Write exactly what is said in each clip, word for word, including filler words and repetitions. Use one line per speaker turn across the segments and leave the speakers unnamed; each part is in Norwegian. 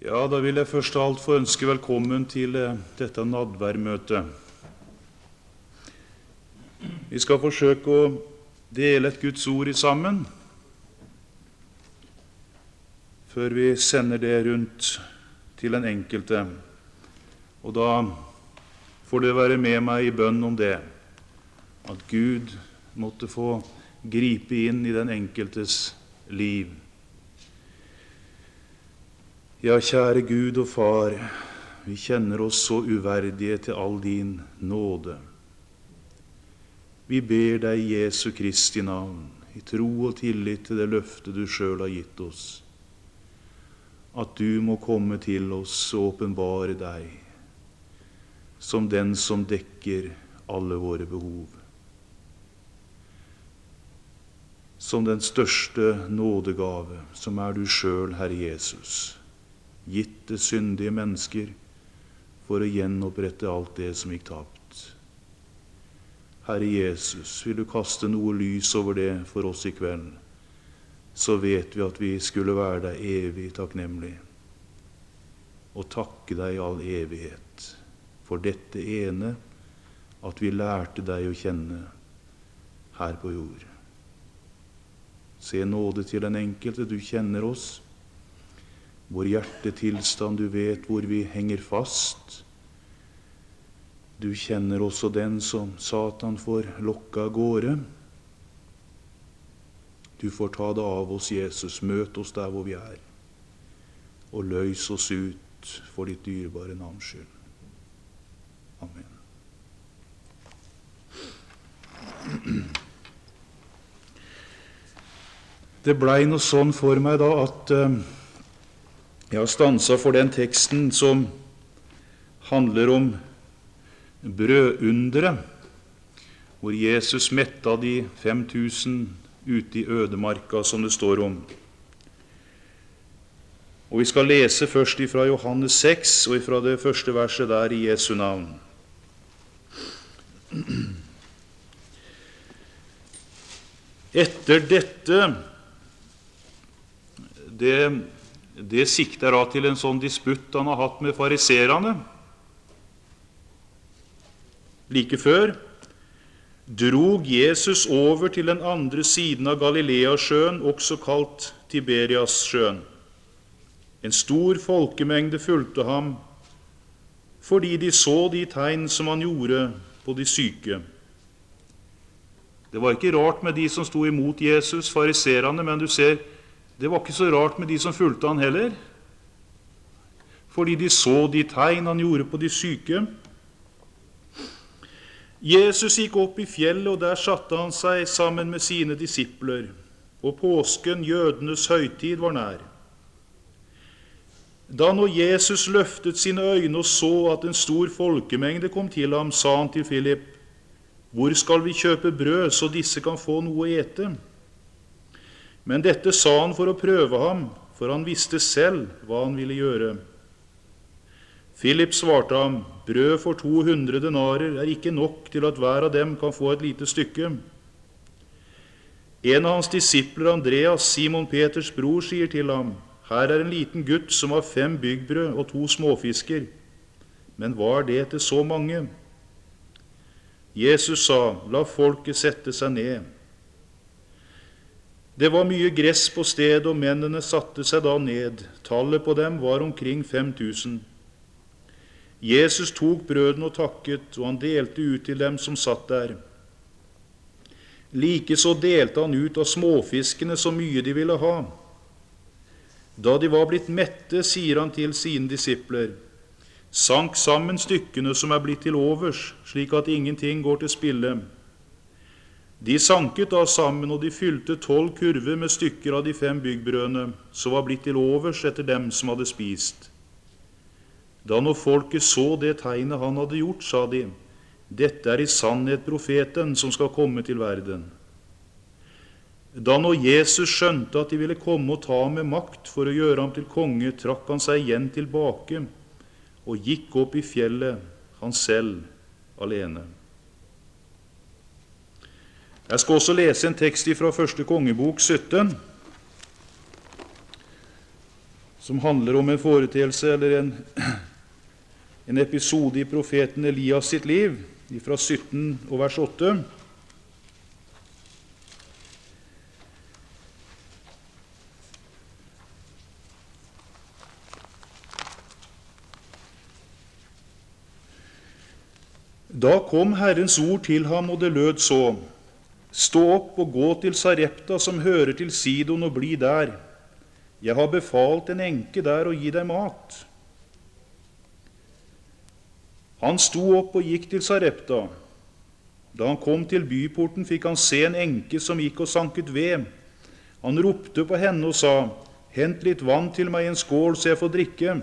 Ja, da vil jeg først av alt få ønske velkommen til dette nadværmøtet. Vi skal forsøke å dele et Guds ord i sammen, før vi sender det rundt til den enkelte. Og da får det være med meg i bønn om det, at Gud måtte få gripe inn i den enkeltes liv. Ja, kjære Gud og Far, vi kjenner oss så uverdige til all din nåde. Vi ber deg i Jesu Kristi navn, i tro og tillit til det løftet du selv har gitt oss, at du må komme til oss og åpenbare deg, som den som dekker alle våre behov. Som den største nådegave, som er du selv, Herre Jesus, gitt det syndige mennesker for å gjenopprette alt det som gikk tapt. Herre Jesus, vil du kaste noe lys over det for oss i kveld, så vet vi at vi skulle være deg evig takknemlig, og takke deg i all evighet for dette ene, at vi lærte deg å kjenne her på jord. Se nåde til den enkelte, du kjenner oss, vår hjertetilstand, du vet hvor vi henger fast. Du kjenner også den som Satan får lokka av gårde. Du får ta det av oss, Jesus, møt oss der hvor vi er, og løs oss ut for ditt dyrebare navns skyld. Amen. Det blei noe sånn for meg da at uh, jeg har stanset for den teksten som handler om brødunderet, hvor Jesus metta de fem tusen ute i ødemarka, som det står om. Og vi skal lese først ifra Johannes seks, og ifra det første verset der i Jesu navn. Etter dette, det Det sikter da til en sånn disputt han har hatt med fariserene. Like før drog Jesus over til den andre siden av Galileasjøen, også kalt Tiberiassjøen. En stor folkemengde fulgte ham, fordi de så de tegn som han gjorde på de syke. Det var ikke rart med de som sto imot Jesus, fariserene, men du ser, det var ikke så rart med de som fulgte han heller, fordi de så de tegn han gjorde på de syke. Jesus gikk opp i fjellet, og der satte han seg sammen med sine disipler, og påsken, jødenes høytid, var nær. Da nå Jesus løftet sine øyne og så at en stor folkemengde kom til ham, sa han til Philip: «Hvor skal vi kjøpe brød, så disse kan få noe å ete?» Men dette sa han for å prøve ham, for han visste selv hva han ville gjøre. Philip svarte ham: «Brød for to hundre denarer er ikke nok til at hver av dem kan få et lite stykke.» En av hans disipler, Andreas, Simon Peters bror, sier til ham: «Her er en liten gutt som har fem byggbrød og to småfisker. Men hva er det til så mange?» Jesus sa: «La folket sette seg ned.» Det var mye gress på stedet, og mennene satte seg da ned. Tallet på dem var omkring fem tusen. Jesus tok brødene og takket, og han delte ut til dem som satt der. Likeså delte han ut av småfiskene så mye de ville ha. Da de var blitt mette, sier han til sine disipler: «Sank sammen stykkene som er blitt til overs, slik at ingenting går til spille.» De sanket da sammen, og de fylte tolv kurver med stykker av de fem byggbrødene, som var blitt til overs etter dem som hadde spist. Da når folket så det tegnet han hadde gjort, sa de: «Dette er i sannhet profeten som skal komme til verden.» Da når Jesus skjønte at de ville komme og ta ham med makt for å gjøre ham til konge, trakk han seg igjen tilbake og gikk opp i fjellet, han selv alene. Jeg skal også lese en tekst fra første kongebok sytten. som handler om en foreteelse eller en, en episode i profeten Elias sitt liv, fra sytten og vers åtte. Da kom Herrens ord til ham, og det lød så: Stå opp og gå til Sarepta, som hører til Sidon, og bli der. Jeg har befalt en enke der å gi deg mat. Han sto opp og gikk til Sarepta. Da han kom til byporten, fikk han se en enke som gikk og sanket ved. Han ropte på henne og sa: Hent litt vann til meg i en skål, så jeg får drikke.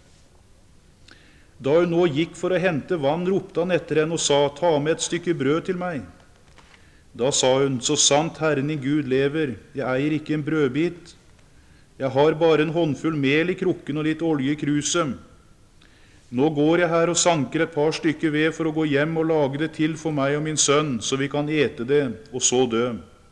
Da hun nå gikk for å hente vann, ropte han etter henne og sa: Ta med et stykke brød til meg. Da sa hun: Så sant Herren din Gud lever, jeg eier ikke en brødbit. Jeg har bare en håndfull mel i krukken og litt olje i kruset. Nå går jeg her og sanker et par stykker ved for å gå hjem og lage det til for meg og min sønn, så vi kan ete det og så dø.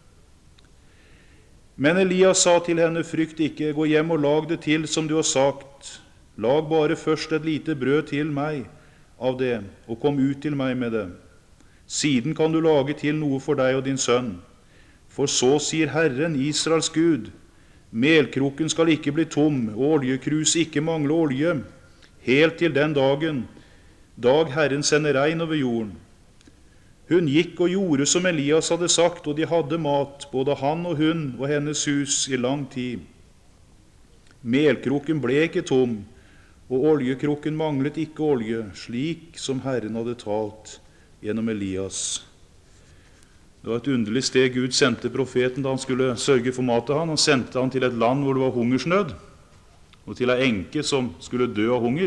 Men Elias sa til henne: Frykt ikke, gå hjem og lag det til som du har sagt. Lag bare først et lite brød til meg av det, og kom ut til meg med det. Siden kan du lage til noe for deg og din sønn. For så sier Herren, Israels Gud: Melkrukken skal ikke bli tom, og oljekrus ikke mangle olje, helt til den dagen, dag Herren sender regn over jorden. Hun gikk og gjorde som Elias hadde sagt, og de hadde mat, både han og hun og hennes hus, i lang tid. Melkrukken ble ikke tom, og oljekrukken manglet ikke olje, slik som Herren hadde talt gjennom Elias. Det var et underlig sted Gud sendte profeten da han skulle sørge for mat til han. Han sendte han til et land hvor det var hungersnød, og til en enke som skulle dø av hunger.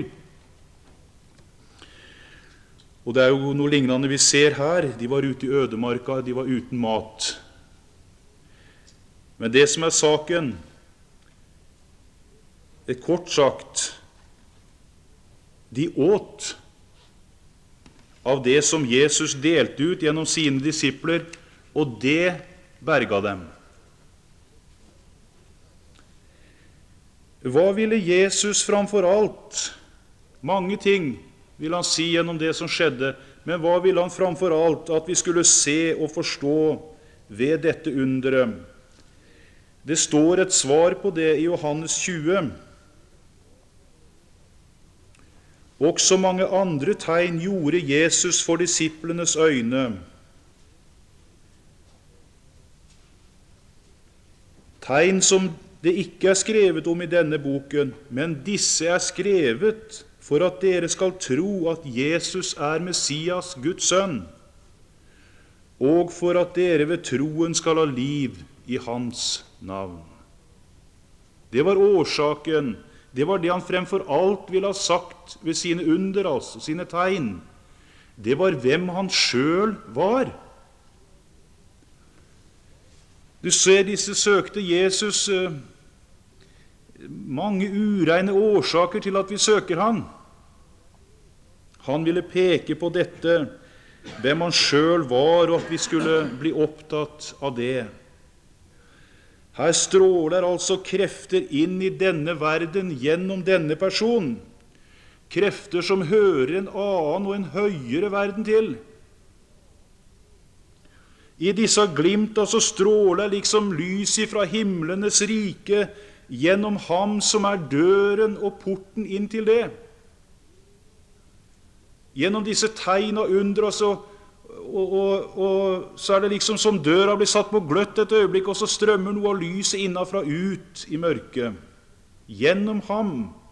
Og det er jo noe lignende vi ser her. De var ute i ødemarka, de var uten mat. Men det som er saken, er kort sagt, de åt av det som Jesus delte ut gjennom sine disipler, og det berga dem. Hva ville Jesus framfor alt? Mange ting vil han si gjennom det som skjedde, men hva ville han framfor alt at vi skulle se og forstå ved dette underet? Det står et svar på det i Johannes tjue. Også mange andre tegn gjorde Jesus for disiplenes øyne. Tegn som det ikke er skrevet om i denne boken, men disse er skrevet for at dere skal tro at Jesus er Messias, Guds sønn, og for at dere ved troen skal ha liv i hans navn. Det var årsaken. Det var det han fremfor alt ville ha sagt ved sine under, altså sine tegn. Det var hvem han selv var. Du ser, disse søkte Jesus eh, mange ureine årsaker til at vi søker han. Han ville peke på dette, hvem han selv var, og at vi skulle bli opptatt av det. Her stråler altså krefter inn i denne verden gjennom denne person. Krefter som hører en annen og en høyere verden til. I disse glimta så stråler liksom lys fra himlenes rike gjennom ham som er døren og porten inn til det. Gjennom disse tegn og under, så Og, og, og så er det liksom som døra blir satt på gløtt et øyeblikk, og så strømmer noe av lyset innafra ut i mørket, gjennom ham.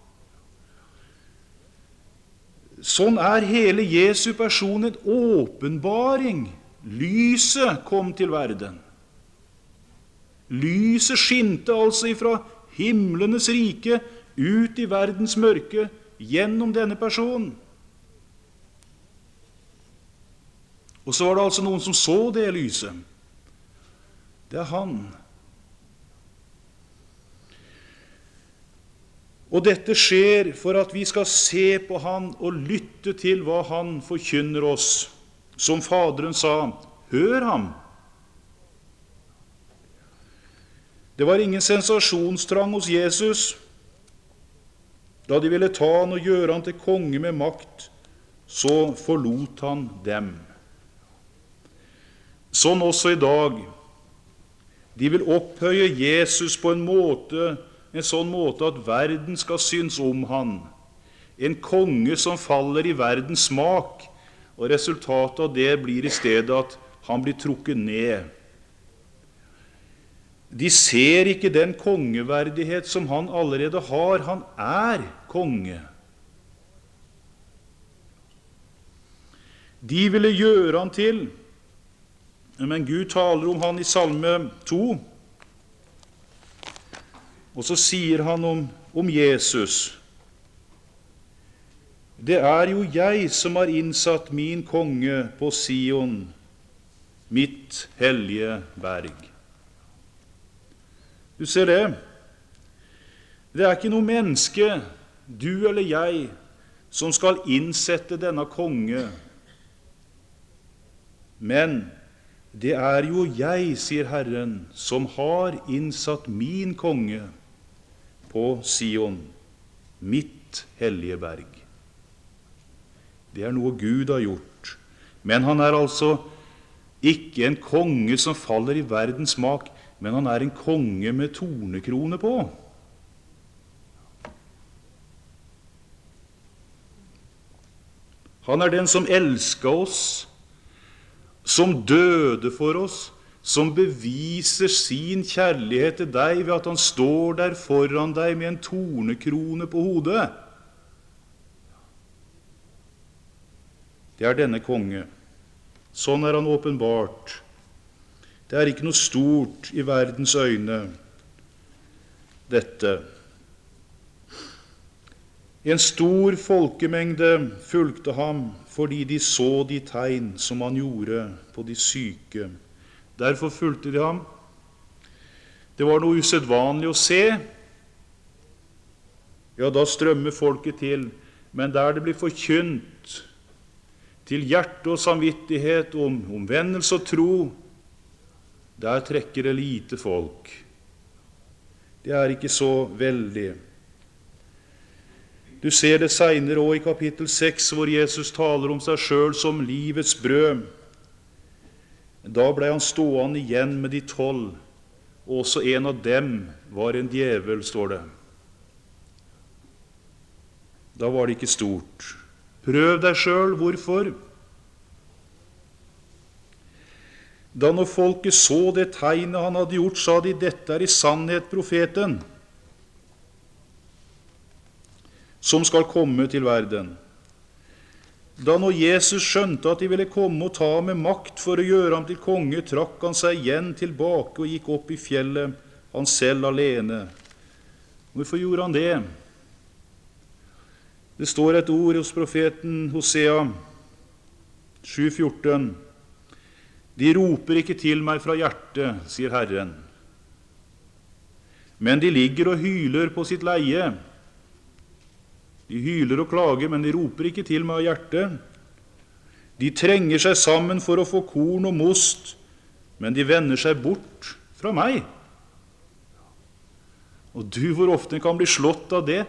Sånn er hele Jesu person en åpenbaring. Lyset kom til verden. Lyset skinte altså ifra himlenes rike ut i verdens mørke gjennom denne personen. Og så var det altså noen som så det lyset. Det er han. Og dette skjer for at vi skal se på han og lytte til hva han forkynner oss. Som Faderen sa, hør ham. Det var ingen sensasjonstrang hos Jesus. Da de ville ta han og gjøre han til konge med makt, så forlot han dem. Sånn også i dag. De vil opphøye Jesus på en måte, en sånn måte at verden skal synes om han. En konge som faller i verdens smak, og resultatet av det blir i stedet at han blir trukket ned. De ser ikke den kongeverdighet som han allerede har. Han er konge. De ville gjøre han til, men Gud taler om han i Salme to, og så sier han om, om Jesus: det er jo jeg som har innsatt min konge på Sion, mitt hellige berg. Du ser det. Det er ikke noe menneske, du eller jeg, som skal innsette denne konge. Men det er jo jeg, sier Herren, som har innsatt min konge på Sion, mitt hellige berg. Det er noe Gud har gjort. Men han er altså ikke en konge som faller i verdens smak, men han er en konge med tornekrone på. Han er den som elsket oss, som døde for oss, som beviser sin kjærlighet til deg ved at han står der foran deg med en tornekrone på hodet. Det er denne konge. Sånn er han åpenbart. Det er ikke noe stort i verdens øyne, dette. En stor folkemengde fulgte ham fordi de så de tegn som han gjorde på de syke. Derfor fulgte de ham. Det var noe usedvanlig å se. Ja, da strømmer folket til, men der det blir forkynt til hjerte og samvittighet om omvendelse og tro, der trekker det lite folk. Det er ikke så veldig. Du ser det senere også i kapittel seks, hvor Jesus taler om seg selv som livets brød. Da ble han stående igjen med de tolv, og også en av dem var en djevel, står det. Da var det ikke stort. Prøv deg selv, hvorfor? Da når folket så det tegnet han hadde gjort, sa de, dette er i sannhet profeten, som skal komme til verden. Da når Jesus skjønte at de ville komme og ta med makt for å gjøre ham til konge, trakk han seg igjen tilbake og gikk opp i fjellet, han selv alene. Hvorfor gjorde han det? Det står et ord hos profeten Hosea sju fjorten. De roper ikke til meg fra hjertet, sier Herren. Men de ligger og hyler på sitt leie. De hyler og klager, men de roper ikke til meg av hjertet. De trenger seg sammen for å få korn og most, men de vender seg bort fra meg. Og du, hvor ofte kan bli slått av det?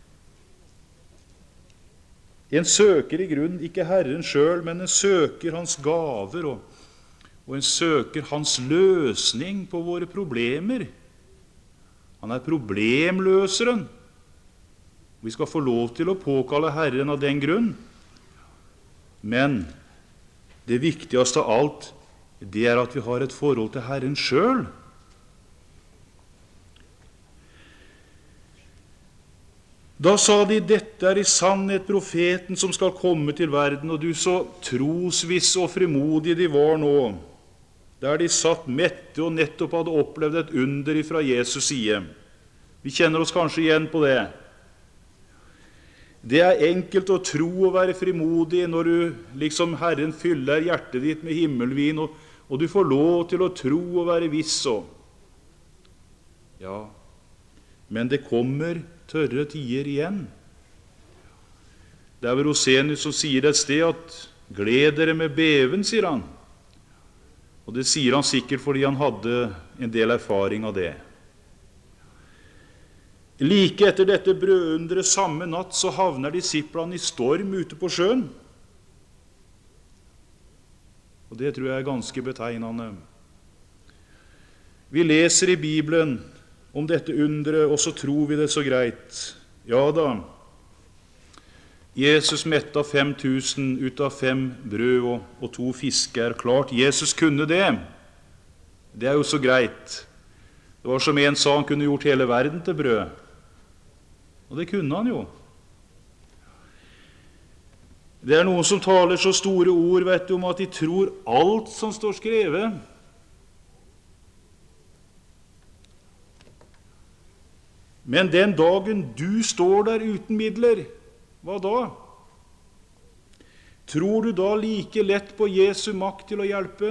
En søker i grunnen ikke Herren selv, men en søker hans gaver, og, og en søker hans løsning på våre problemer. Han er problemløseren. Vi skal få lov til å påkalle Herren av den grunn. Men det viktigste av alt, det er at vi har et forhold til Herren selv. Da sa de, dette er i sannhet profeten som skal komme til verden, og du så trosvisse og frimodige de var nå, der de satt mette og nettopp hadde opplevd et under ifra Jesus side. Vi kjenner oss kanskje igjen på det. Det er enkelt å tro og være frimodig når du liksom Herren fyller hjertet ditt med himmelvin, og, og du får lov til å tro og være viss. Ja, men det kommer tørre tider igjen. Det er vel Rosenius som sier et sted at gled dere med beven, sier han. Og det sier han sikkert fordi han hadde en del erfaring av det. Like etter dette brødunderet samme natt så havner disiplene i storm ute på sjøen. Og det tror jeg er ganske betegnende. Vi leser i Bibelen om dette underet, og så tror vi det så greit. Ja da, Jesus metta fem tusen ut av fem brød og, og to fisker. Klart, Jesus kunne det. Det er jo så greit. Det var som en sa, han kunne gjort hele verden til brød. Og det kunne han jo. Det er noen som taler så store ord, vet du, om at de tror alt som står skrevet. Men den dagen du står der uten midler, hva da? Tror du da like lett på Jesu makt til å hjelpe?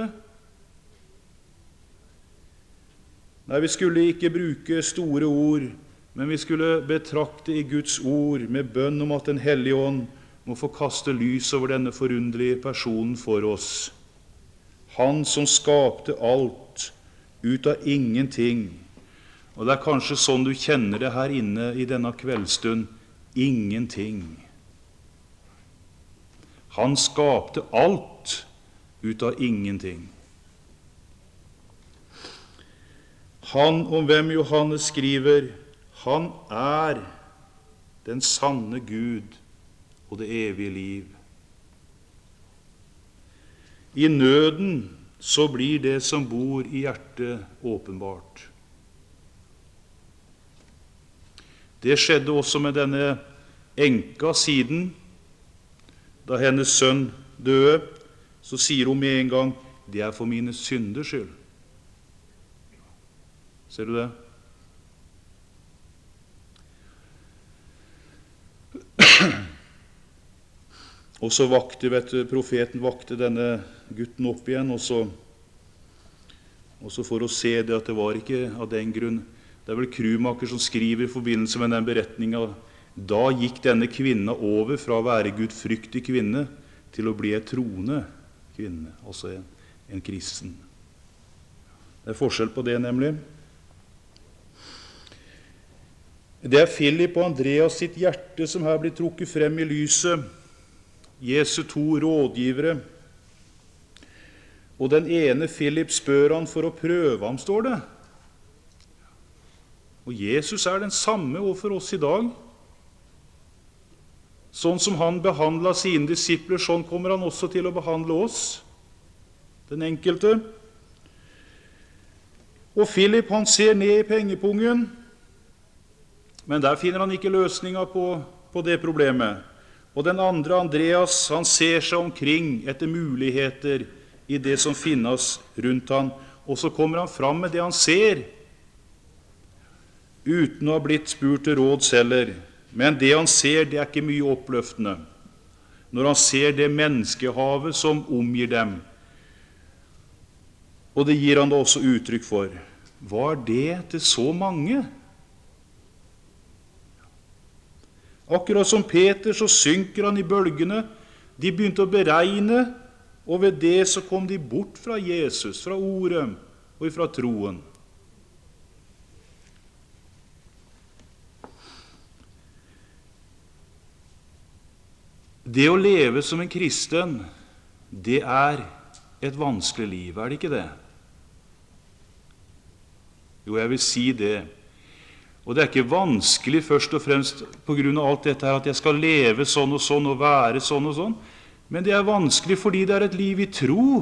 Nei, vi skulle ikke bruke store ord, men vi skulle betrakte i Guds ord med bønn om at Den hellige ånd må få kaste lys over denne forunderlige personen for oss. Han som skapte alt ut av ingenting. Og det er kanskje sånn du kjenner det her inne i denne kveldsstund. Ingenting. Han skapte alt ut av ingenting. Han om hvem Johannes skriver, han er den sanne Gud og det evige liv. I nøden så blir det som bor i hjertet åpenbart. Det skjedde også med denne enka siden. Da hennes sønn døde, så sier hun med en gang, det er for mine synders skyld. Ser du det? Og så vakte, vet du, profeten vakte denne gutten opp igjen, og så, og så for å se det at det var ikke av den grunn. Det er vel Krumaker som skriver i forbindelse med den beretningen, da gikk denne kvinna over fra å være gudfryktig kvinne til å bli et troende kvinne, altså en, en kristen. Det er forskjell på det, nemlig. Det er Philip og Andreas sitt hjerte som her blir trukket frem i lyset. Jesu to rådgivere. Og den ene Philip spør han for å prøve ham, står det. Og Jesus er den samme overfor oss i dag. Sånn som han behandlet sine disipler, sånn kommer han også til å behandle oss, den enkelte. Og Philip, han ser ned i pengepungen, men der finner han ikke løsninga på, på det problemet. Og den andre, Andreas, han ser seg omkring etter muligheter i det som finnes rundt han, og så kommer han fram med det han ser, uten å ha blitt spurt til råds heller. Men det han ser, det er ikke mye oppløftende. Når han ser det menneskehavet som omgir dem, og det gir han da også uttrykk for. Var det til så mange? Akkurat som Peter, så synker han i bølgene. De begynte å beregne, og ved det så kom de bort fra Jesus, fra ordet og fra troen. Det å leve som en kristen, det er et vanskelig liv, er det ikke det? Jo, jeg vil si det. Og det er ikke vanskelig først og fremst på grunn av alt dette her, at jeg skal leve sånn og sånn og være sånn og sånn, men det er vanskelig fordi det er et liv i tro.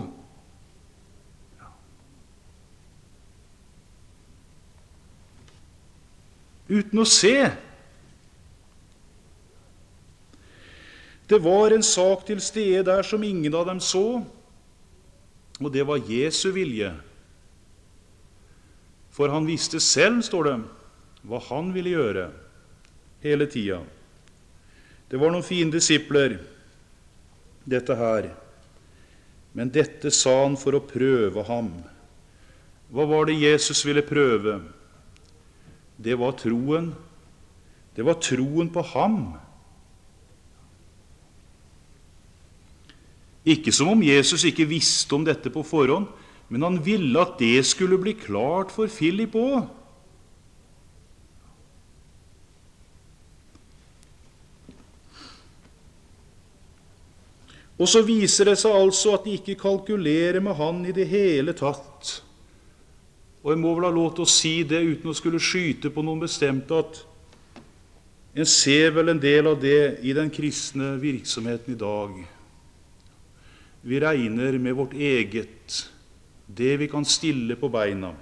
Uten å se. Det var en sak til stede der som ingen av dem så, og det var Jesu vilje. For han visste selv, står det, hva han ville gjøre hele tida. Det var noen fine disipler, dette her. Men dette sa han for å prøve ham. Hva var det Jesus ville prøve? Det var troen. Det var troen på ham. Ikke som om Jesus ikke visste om dette på forhånd, men han ville at det skulle bli klart for Philip også. Og så viser det seg altså at de ikke kalkulerer med han i det hele tatt. Og jeg må vel ha lov til å si det uten å skulle skyte på noen bestemt, at en ser vel en del av det i den kristne virksomheten i dag. Vi regner med vårt eget, det vi kan stille på beina.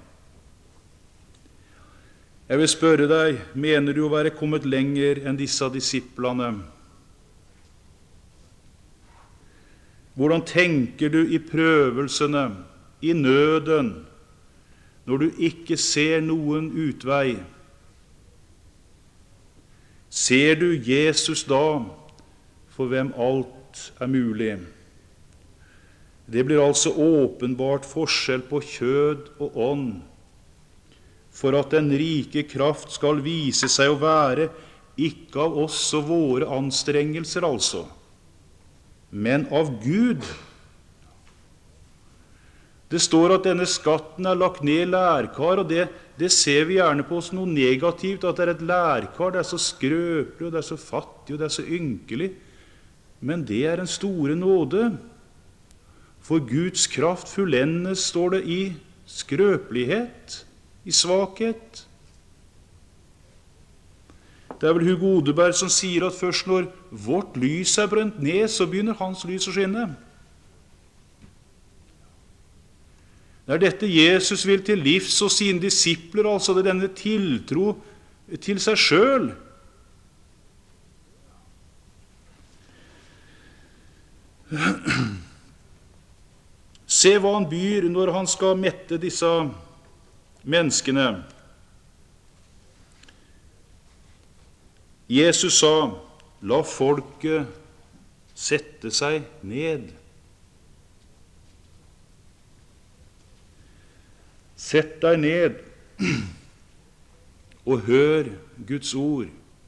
Jeg vil spørre deg, mener du å være kommet lenger enn disse disiplene? Hvordan tenker du i prøvelsene, i nøden, når du ikke ser noen utvei? Ser du Jesus da, for hvem alt er mulig? Det blir altså åpenbart forskjell på kjød og ånd, for at den rike kraft skal vise seg å være ikke av oss og våre anstrengelser altså, men av Gud. Det står at denne skatten er lagt ned i lærkar, og det, det ser vi gjerne på som noe negativt, at det er et lærkar, det er så skrøpelig, og det er så fattig, og det er så ynkelig. Men det er en store nåde, for Guds kraft fullendes, står det, i skrøpelighet, i svakhet. Det er vel Hugo Odeberg som sier at først når vårt lys er brent ned, så begynner hans lys å skinne. Det er dette Jesus vil til livs og sine disipler, altså det er denne tiltro til seg selv. Se hva han byr når han skal mette disse menneskene. Jesus sa, la folket sette seg ned. Sett deg ned og hør Guds ord.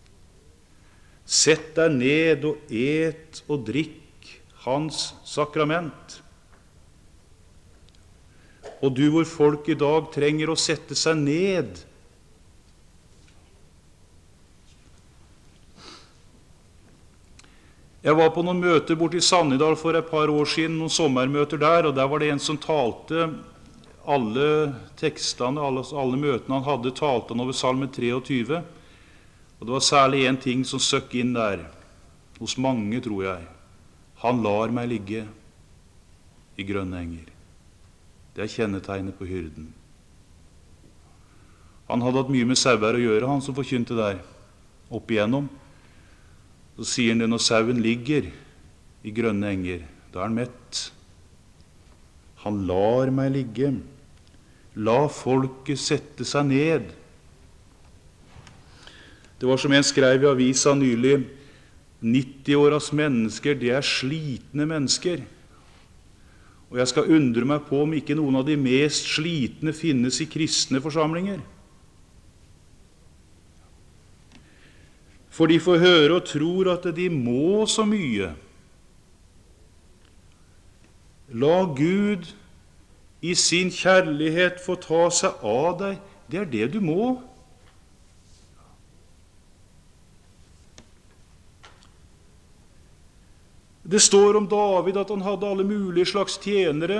Sett deg ned og et og drikk hans sakrament. Og du hvor folk i dag trenger å sette seg ned. Jeg var på noen møter borte i Sannidal for et par år siden, noen sommermøter der, og der var det en som talte alle tekstene, alle, alle møtene han hadde, talte han over salme treogtyve. Og det var særlig en ting som søkk inn der, hos mange, tror jeg. Han lar meg ligge i grønne enger. Det er kjennetegnet på hyrden. Han hadde hatt mye med sauer å gjøre, han som forkynte der, opp igjennom. Så sier han det, når sauen ligger i grønne enger, da er han mett. Han lar meg ligge. La folket sette seg ned. Det var som en skrev i avisa nylig, nitti-åras mennesker, det er slitne mennesker. Og jeg skal undre meg på om ikke noen av de mest slitne finnes i kristne forsamlinger. For de får høre og tror at de må så mye. La Gud i sin kjærlighet få ta seg av deg. Det er det du må. Det står om David at han hadde alle mulige slags tjenere,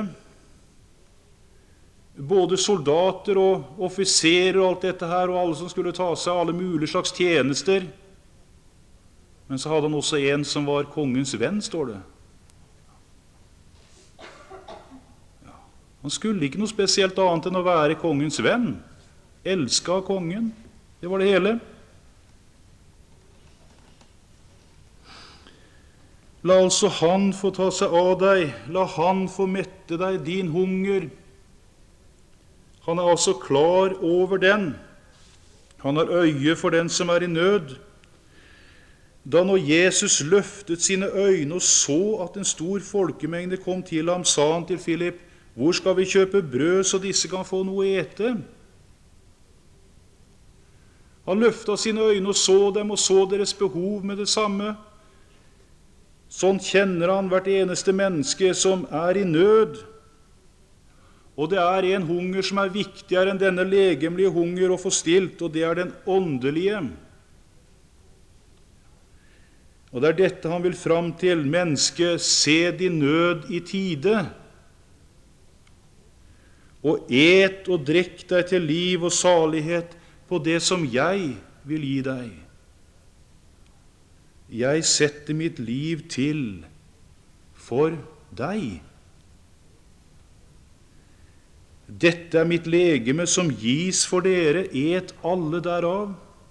både soldater og offiserer og alt dette her, og alle som skulle ta seg av alle mulige slags tjenester. Men så hadde han også en som var kongens venn, står det. Ja. Han skulle ikke noe spesielt annet enn å være kongens venn. Elsket av kongen. Det var det hele. La altså han få ta seg av deg, la han få mette deg din hunger. Han er altså klar over den. Han har øye for den som er i nød. Da når Jesus løftet sine øyne og så at en stor folkemengde kom til ham, sa han til Philip, hvor skal vi kjøpe brød så disse kan få noe å ete? Han løftet sine øyne og så dem og så deres behov med det samme. Sånn kjenner han hvert eneste menneske som er i nød. Og det er en hunger som er viktigere enn denne legemlige hunger å få stilt, og det er den åndelige. Og det er dette han vil fram til. Menneske, se din nød i tide, og et og drikk deg til liv og salighet på det som jeg vil gi deg. Jeg setter mitt liv til for deg. Dette er mitt legeme som gis for dere, et alle derav.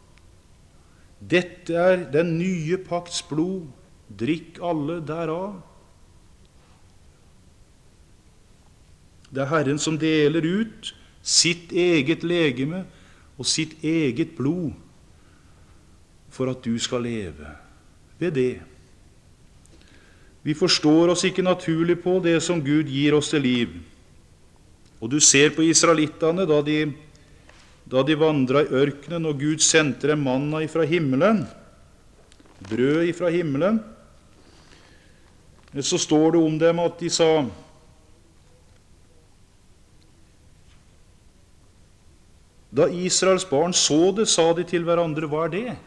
Dette er den nye pakts blod, drikk alle derav. Det er Herren som deler ut sitt eget legeme og sitt eget blod for at du skal leve ved det. Vi forstår oss ikke naturlig på det som Gud gir oss til liv. Og du ser på israelittene da de, da de vandret i ørkenen, og Gud sendte dem manna ifra himmelen, brød ifra himmelen. Så står det om dem at de sa, da Israels barn så det, sa de til hverandre, hva er det?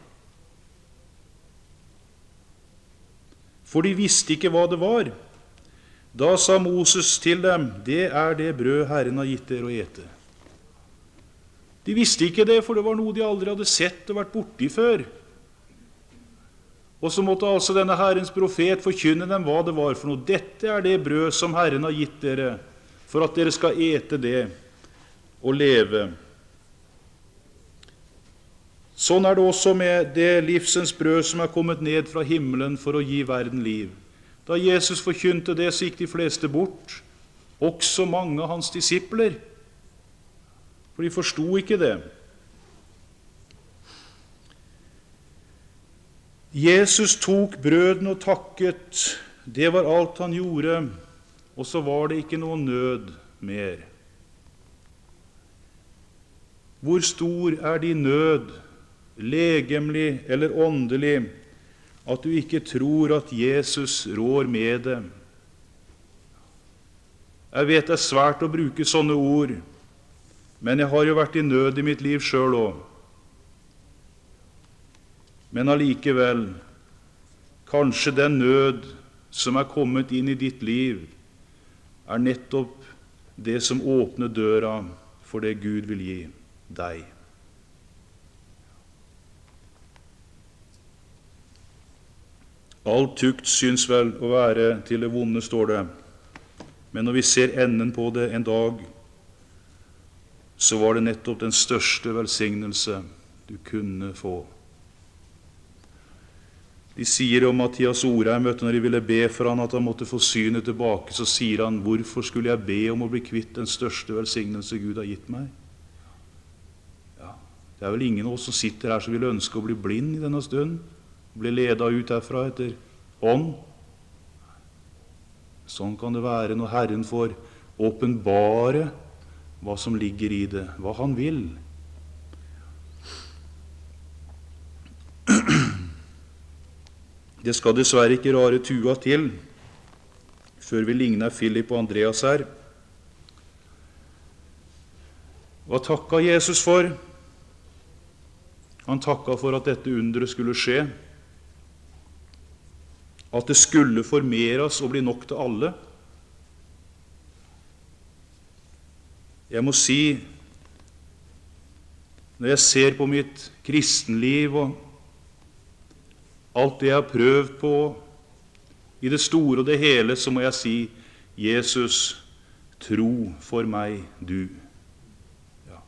For de visste ikke hva det var. Da sa Moses til dem, det er det brød Herren har gitt dere å ete. De visste ikke det, for det var noe de aldri hadde sett og vært borti før. Og så måtte altså denne Herrens profet forkynne dem hva det var for noe. Dette er det brød som Herren har gitt dere, for at dere skal ete det og leve. Sånn er det også med det livsens brød som er kommet ned fra himmelen for å gi verden liv. Da Jesus forkynte det, så gikk de fleste bort, også mange av hans disipler, for de forstod ikke det. Jesus tok brøden og takket, det var alt han gjorde, og så var det ikke noen nød mer. Hvor stor er din nød, legemlig eller åndelig, at du ikke tror at Jesus rår med det? Jeg vet det er svært å bruke sånne ord, men jeg har jo vært i nød i mitt liv selv også. Men allikevel, kanskje den nød som er kommet inn i ditt liv, er nettopp det som åpner døra for det Gud vil gi deg. All tukt syns vel å være til det vonde, står det. Men når vi ser enden på det en dag, så var det nettopp den største velsignelse du kunne få. De sier om Mathias Orheim, vet du, når de ville be for han at han måtte få synet tilbake, så sier han, hvorfor skulle jeg be om å bli kvitt den største velsignelse Gud har gitt meg? Ja, det er vel ingen av oss som sitter her som vil ønske å bli blind i denne stund, bli ledet ut herfra etter ånd. Sånn kan det være når Herren får åpenbare hva som ligger i det, hva han vil. Det skal dessverre ikke rare tua til før vi ligner Philip og Andreas her. Hva takket Jesus for? Han takket for at dette underet skulle skje, at det skulle formeres og bli nok til alle. Jeg må si, når jeg ser på mitt kristenliv og alt det jeg har prøvd på, i det store og det hele, så må jeg si, Jesus, tro for meg du. Ja.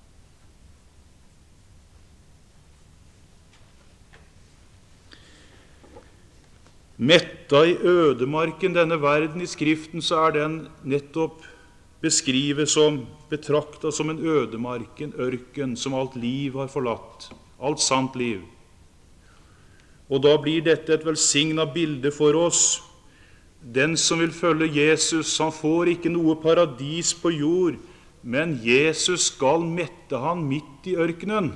Metta i ødemarken, denne verden i Skriften, så er den nettopp beskrivet som, betraktet som en ødemark, en ørken, som alt liv har forlatt, alt sant liv. Og da blir dette et velsignet bilde for oss. Den som vil følge Jesus, han får ikke noe paradis på jord, men Jesus skal mette han midt i ørkenen.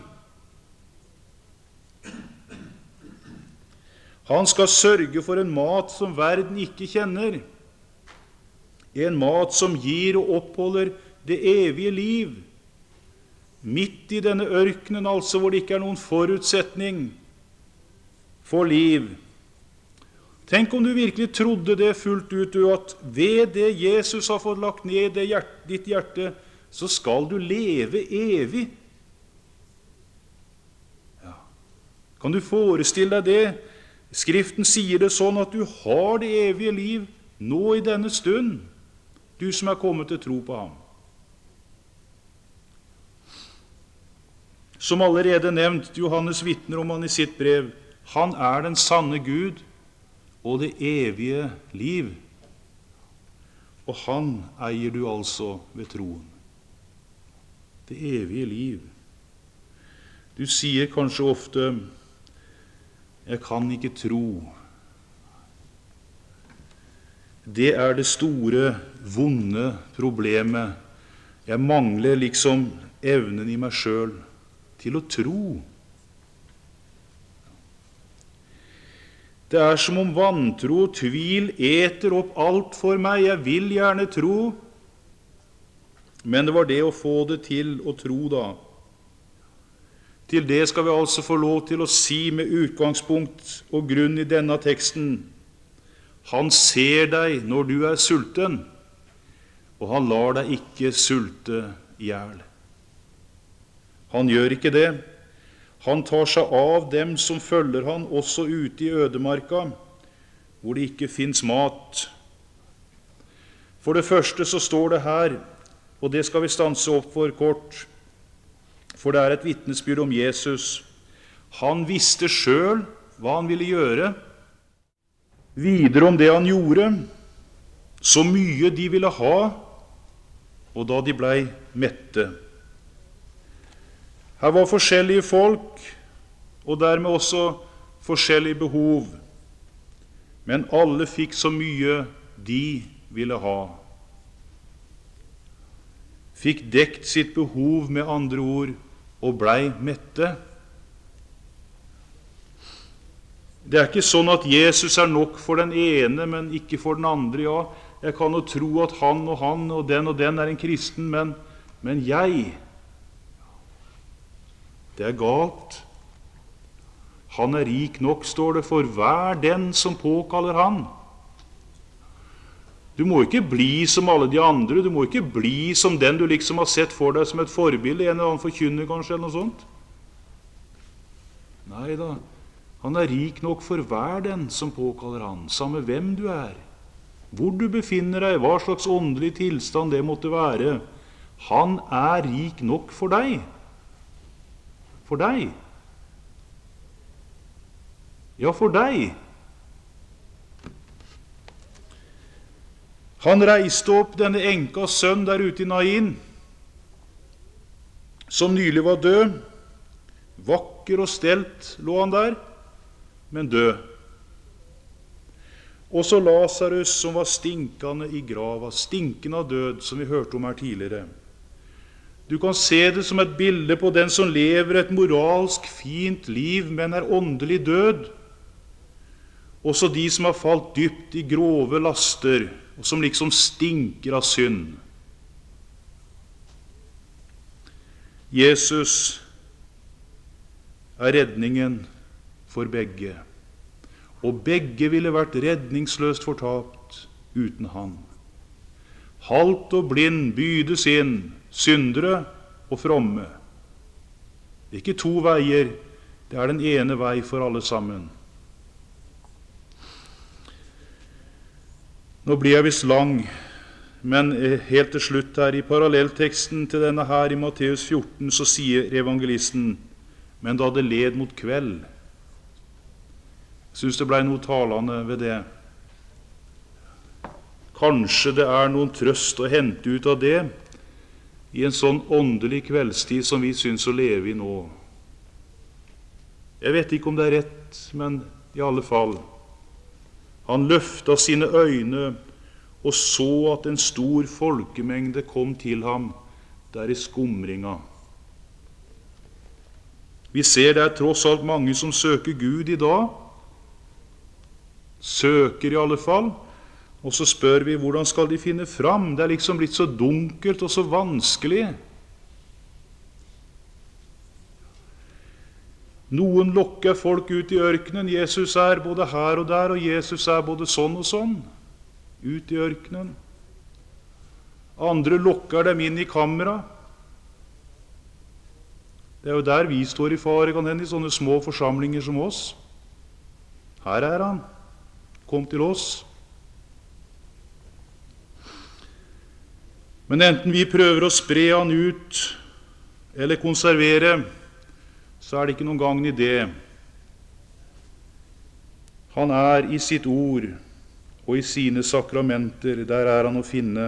Han skal sørge for en mat som verden ikke kjenner, en mat som gir og oppholder det evige liv, midt i denne ørkenen, altså hvor det ikke er noen forutsetning for liv. Tenk om du virkelig trodde det fullt ut, du, at ved det Jesus har fått lagt ned i det hjert- ditt hjerte, så skal du leve evig. Ja. Kan du forestille deg det? Skriften sier det sånn at du har det evige liv nå i denne stund, du som er kommet til tro på ham. Som allerede nevnt, Johannes vitner om han i sitt brev. Han er den sanne Gud og det evige liv. Og han eier du altså ved troen. Det evige liv. Du sier kanskje ofte, jeg kan ikke tro. Det er det store, vonde problemet. Jeg mangler liksom evnen i meg selv til å tro. Det er som om vantro og tvil eter opp alt for meg. Jeg vil gjerne tro, men det var det å få det til å tro da. Til det skal vi altså få lov til å si med utgangspunkt og grunn i denne teksten. Han ser deg når du er sulten, og han lar deg ikke sulte ihjel. Han gjør ikke det. Han tar seg av dem som følger han også ute i ødemarka, hvor det ikke finnes mat. For det første så står det her, og det skal vi stanse opp for kort, for det er et vitnesbyrd om Jesus. Han visste selv hva han ville gjøre. Videre om det han gjorde, så mye de ville ha, og da de blei mette. Her var forskjellige folk, og dermed også forskjellige behov. Men alle fikk så mye de ville ha. Fikk dekt sitt behov med andre ord, og blei mette. Det er ikke sånn at Jesus er nok for den ene, men ikke for den andre. Ja, jeg kan jo tro at han og han og den og den er en kristen, men, men jeg, det er galt. Han er rik nok, står det, for hver den som påkaller han. Du må ikke bli som alle de andre, du må ikke bli som den du liksom har sett for deg som et forbilde, en eller annen forkynner kanskje, eller noe sånt. Neida, han er rik nok for hver den som påkaller han, samme hvem du er, hvor du befinner deg, hva slags åndelig tilstand det måtte være. Han er rik nok for deg. For deg. Ja, for deg. Han reiste opp denne enkas sønn der ute i Nain, som nylig var død. Vakker og stelt lå han der, men død. Og så Lazarus, som var stinkende i grava, stinkende av død, som vi hørte om her tidligere. Du kan se det som et bilde på den som lever et moralsk fint liv, men er åndelig død. Også de som har falt dypt i grove laster, og som liksom stinker av synd. Jesus er redningen for begge, og begge ville vært redningsløst fortapt uten han. Halt og blind bydes inn, syndere og fromme. Det er ikke to veier, det er den ene vei for alle sammen. Nå blir jeg visst lang, men helt til slutt her, i parallellteksten til denne her i Matteus fjorten, så sier evangelisten, men da det led mot kveld. Jeg synes det ble noe talende ved det. Kanskje det er noen trøst å hente ut av det, i en sånn åndelig kveldstid som vi synes å leve i nå. Jeg vet ikke om det er rett, men i alle fall. Han løftet sine øyne og så at en stor folkemengde kom til ham der i skumringa. Vi ser det er tross alt mange som søker Gud i dag. Søker i alle fall. Og så spør vi, hvordan skal de finne fram? Det er liksom blitt så dunkelt og så vanskelig. Noen lokker folk ut i ørkenen. Jesus er både her og der, og Jesus er både sånn og sånn. Ut i ørkenen. Andre lokker dem inn i kamera. Det er jo der vi står i fare, kan hende, i sånne små forsamlinger som oss. Her er han. Kom til oss. Men enten vi prøver å spre han ut eller konservere, så er det ikke noen gagn i det. Han er i sitt ord og i sine sakramenter. Der er han å finne.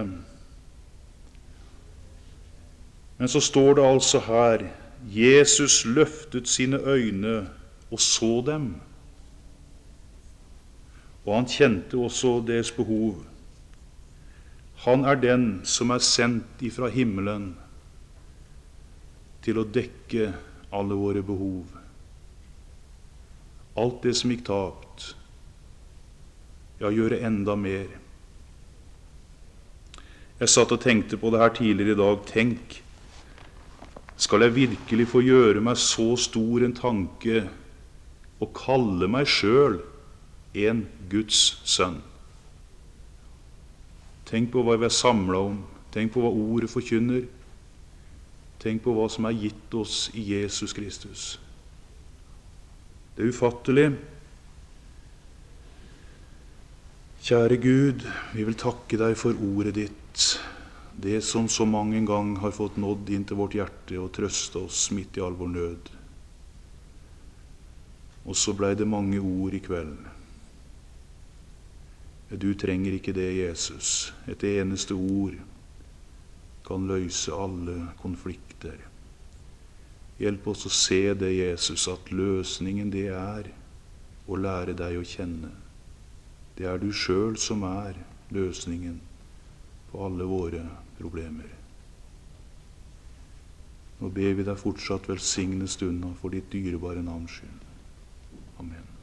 Men så står det altså her: Jesus løftet sine øyne og så dem. Og han kjente også deres behov. Han er den som er sendt ifra himmelen til å dekke alle våre behov. Alt det som gikk tapt, ja, gjøre enda mer. Jeg satt og tenkte på det her tidligere i dag. Tenk, skal jeg virkelig få gjøre meg så stor en tanke og kalle meg selv en Guds sønn? Tenk på hva vi er samlet om. Tenk på hva ordet forkynner. Tenk på hva som er gitt oss i Jesus Kristus. Det er ufattelig. Kjære Gud, vi vil takke deg for ordet ditt, det som så mange gang har fått nådd inn til vårt hjerte og trøste oss midt i all vår nød. Og så ble det mange ord i kveld. Du trenger ikke det, Jesus. Et eneste ord kan løse alle konflikter. Hjelp oss å se det, Jesus, at løsningen det er å lære deg å kjenne. Det er du selv som er løsningen på alle våre problemer. Nå ber vi deg fortsatt velsigne stunden for ditt dyrebare navns skyld. Amen.